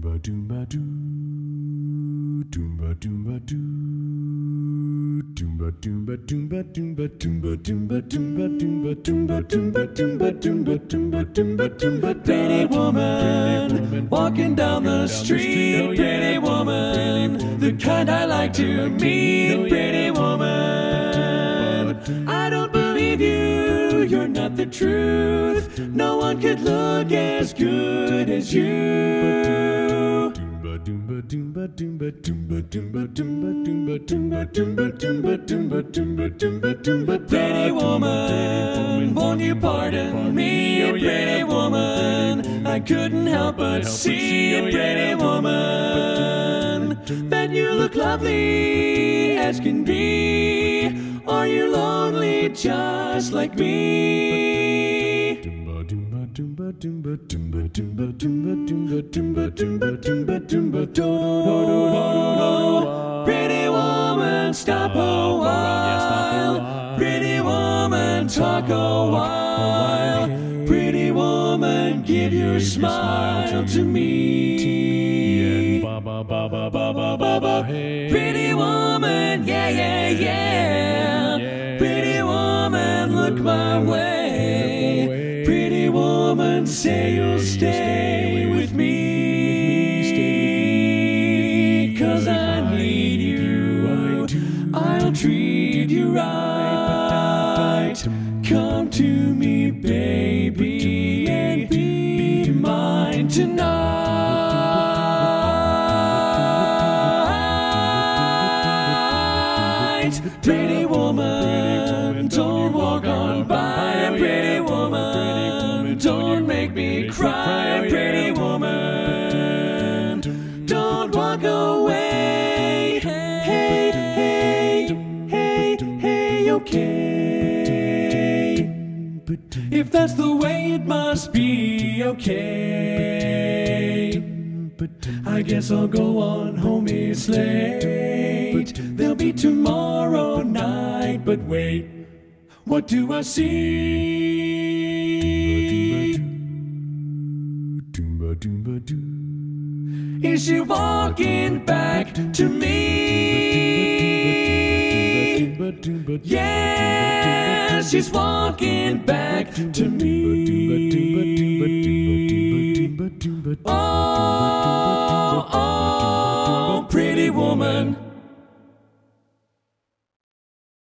Doomba doomba doo, doomba doomba doo, doomba doomba doomba doomba doomba doomba doomba doomba doomba doomba doomba doomba doomba doomba doomba. Pretty woman, walking down the street. Pretty woman, the kind I like to meet. Pretty woman, I don't believe you. You're not the truth. No one could look as good as you. Doomba doomba doomba doomba doomba doomba doomba doomba doomba doomba doomba doomba doomba doomba. Pretty woman, won't you pardon me? Pretty woman, I couldn't help but see. Pretty woman, that you look lovely as can be. Are you lonely just like me? Doomba doomba doomba doomba doomba doomba doomba doomba doomba doomba doomba doomba. Pretty woman, stop a while. Pretty woman, talk a while. Pretty woman, give your smile to me. Ba ba ba ba ba ba ba ba. Pretty woman, yeah, yeah, yeah. Pretty woman, look my way. Pretty woman, say you'll stay with me. 'Cause I need you. I'll treat you right. Come to me, baby, and be mine tonight. Pretty woman, don't walk on by. Pretty woman, don't make me cry. Pretty woman, don't walk away. Hey, hey, hey, hey, okay. If that's the way it must be, okay. I guess I'll go on home, it's late. There'll be tomorrow night, but wait, what do I see? Doomba doomba doo. Is she walking back to me? Yes, she's walking back to me.